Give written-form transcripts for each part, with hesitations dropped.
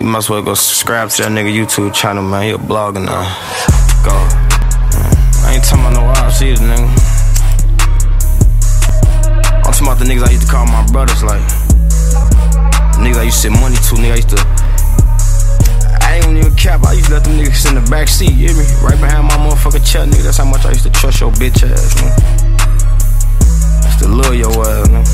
You might as well go subscribe to that nigga YouTube channel, man. He a blogger now. Go. I ain't talking about no wild shit, nigga. I'm talking about the niggas I used to call my brothers, like niggas I used to send money to, nigga I used to. I ain't even cap, I used to let them niggas in the back seat, you hear me? Right behind my motherfucking chair, nigga. That's how much I used to trust your bitch ass, man. I used to love your ass, man.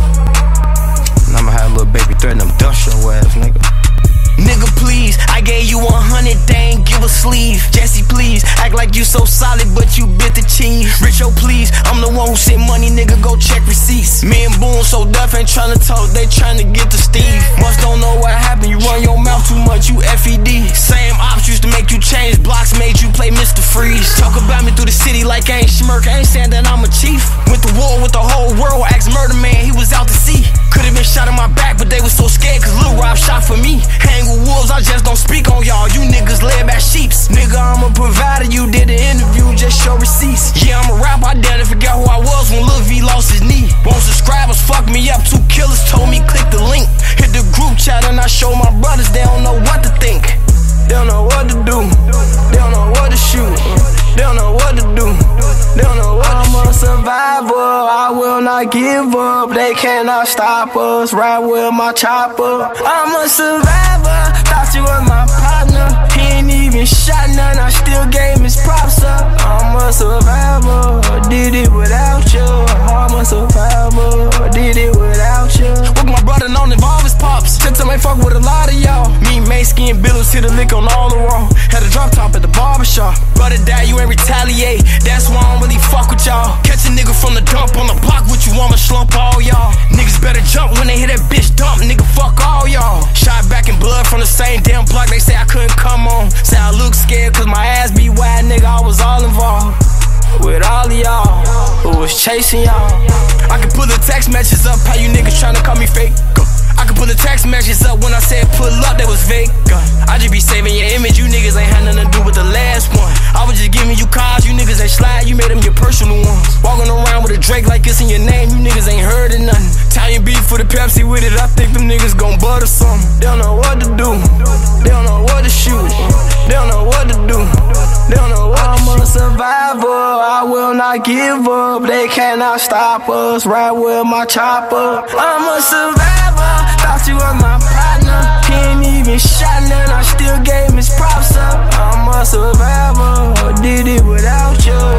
And I'ma have a little baby threaten them dust your ass, nigga. Nigga, please, I gave you 100, they ain't give a sleeve. Jesse, please, act like you so solid, but you bit the cheese. Richo, please, I'm the one who sent money, nigga, go check receipts. Me and Boone so deaf, ain't tryna talk, they tryna get to Steve. Must don't know what happened, you run your mouth too much, you FED. Same ops used to make you change blocks, made you play Mr. Freeze. Talk about me through the city like I ain't smirk, I ain't saying that I'm a chief. Went to war with the whole world, asked Murder Man, he was out to sea. Could've been shot in my back, but they was so scared, cause Lil Rob shot for me. Hang with wolves, I just don't speak on y'all, you niggas led back sheeps. Nigga, I'm a provider, you did an interview, just show receipts. Yeah, I'm a rapper, I dare to forget who I was when Lil V lost his knee. Won't subscribers fuck me up, 2 killers told me click the link. Hit the group chat and I show my brothers, they don't know what to think. They don't know what to do, they don't know what to shoot, they don't know what to do, they don't know what to shoot. I'm a survivor, I will not give up, they cannot stop us, ride with my chopper. I'm a survivor, thought you was my partner, he ain't even shot none, I still gave his props up. I'm a survivor, did it without you, I'm a survivor, did it without you. Woke my brother don't involve his pops, since I ain't fuck with a lot of y'all. Me, Maysky, and Billups hit a lick on all the wrong. Had a drop top at the barbershop. Brother dad, you ain't retaliate. That's why I don't really fuck with y'all. Catch a nigga from the dump on the block with you, I'ma slump all y'all. Niggas better jump when they hear that bitch dump. Nigga, fuck all y'all. Shot back in blood from the same damn block. They say I couldn't come on. Say I look scared cause my ass be wide, nigga. I was all involved with all of y'all who was chasing y'all. I can pull the text messages up, how you niggas tryna call me fake. I can pull the text messages up when I said pull up, that was fake. I just be saving your image, you niggas ain't had nothing to do with the last one. I was just giving you cars, you niggas ain't slide, you made them your personal ones. Walking around with a Drake like it's in your name, you niggas ain't heard of nothing. Italian beef for the Pepsi with it, I think them niggas gon' butter something. They don't know what to do, they don't know what to shoot, they don't know what to do, they don't know what to shoot. I'm a survivor, I will not give up, they cannot stop us, ride with my chopper. I'm a survivor, thought you was my partner, he ain't even shot none, I still gave his props up. I'm a survivor, did it without you,